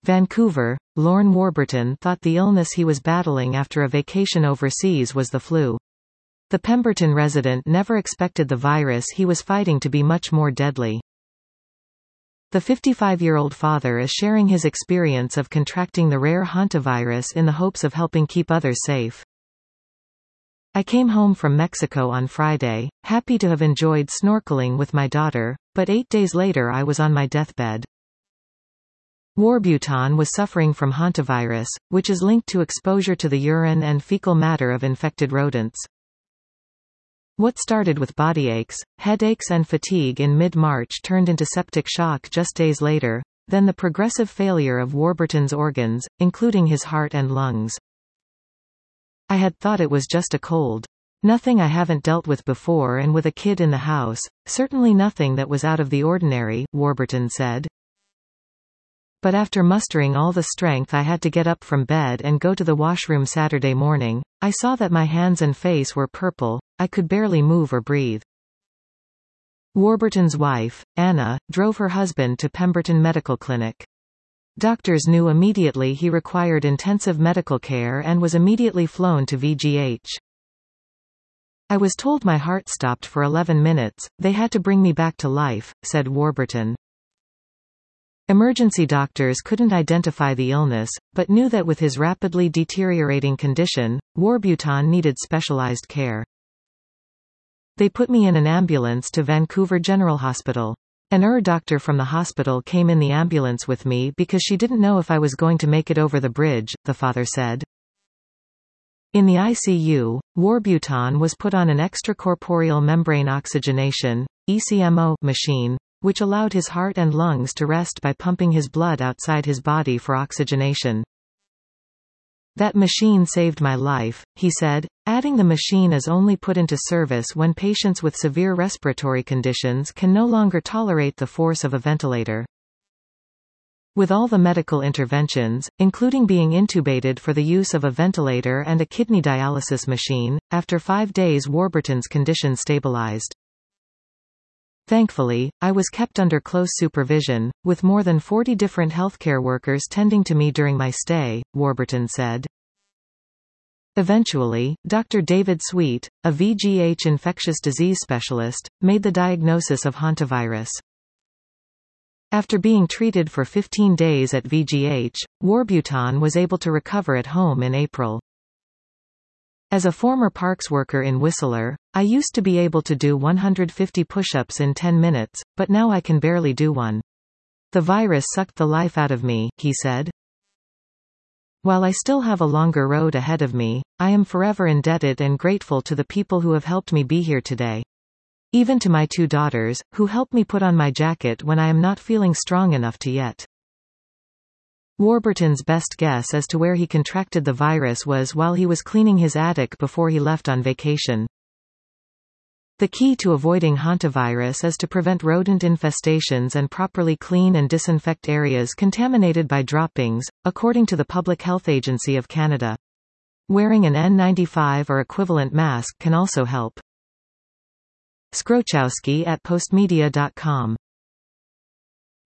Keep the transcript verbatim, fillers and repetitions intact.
Vancouver, Lorne Warburton thought the illness he was battling after a vacation overseas was the flu. The Pemberton resident never expected the virus he was fighting to be much more deadly. The fifty-five-year-old father is sharing his experience of contracting the rare hantavirus in the hopes of helping keep others safe. I came home from Mexico on Friday, happy to have enjoyed snorkeling with my daughter, but eight days later I was on my deathbed. Warburton was suffering from hantavirus, which is linked to exposure to the urine and fecal matter of infected rodents. What started with body aches, headaches and fatigue in mid-March turned into septic shock just days later, then the progressive failure of Warburton's organs, including his heart and lungs. I had thought it was just a cold. Nothing I haven't dealt with before, and with a kid in the house, certainly nothing that was out of the ordinary, Warburton said. But after mustering all the strength I had to get up from bed and go to the washroom Saturday morning, I saw that my hands and face were purple. I could barely move or breathe. Warburton's wife, Anna, drove her husband to Pemberton Medical Clinic. Doctors knew immediately he required intensive medical care and was immediately flown to V G H. I was told my heart stopped for eleven minutes, they had to bring me back to life, said Warburton. Emergency doctors couldn't identify the illness, but knew that with his rapidly deteriorating condition, Warburton needed specialized care. They put me in an ambulance to Vancouver General Hospital. An E R doctor from the hospital came in the ambulance with me because she didn't know if I was going to make it over the bridge, the father said. In the I C U, Warburton was put on an extracorporeal membrane oxygenation (E C M O) machine, which allowed his heart and lungs to rest by pumping his blood outside his body for oxygenation. That machine saved my life, he said, adding the machine is only put into service when patients with severe respiratory conditions can no longer tolerate the force of a ventilator. With all the medical interventions, including being intubated for the use of a ventilator and a kidney dialysis machine, after five days Warburton's condition stabilized. Thankfully, I was kept under close supervision, with more than forty different healthcare workers tending to me during my stay, Warburton said. Eventually, Doctor David Sweet, a V G H infectious disease specialist, made the diagnosis of hantavirus. After being treated for fifteen days at V G H, Warburton was able to recover at home in April. As a former parks worker in Whistler, I used to be able to do one hundred fifty push-ups in ten minutes, but now I can barely do one. The virus sucked the life out of me, he said. While I still have a longer road ahead of me, I am forever indebted and grateful to the people who have helped me be here today. Even to my two daughters, who helped me put on my jacket when I am not feeling strong enough to yet. Warburton's best guess as to where he contracted the virus was while he was cleaning his attic before he left on vacation. The key to avoiding hantavirus is to prevent rodent infestations and properly clean and disinfect areas contaminated by droppings, according to the Public Health Agency of Canada. Wearing an N ninety-five or equivalent mask can also help. Skrochowski at postmedia dot com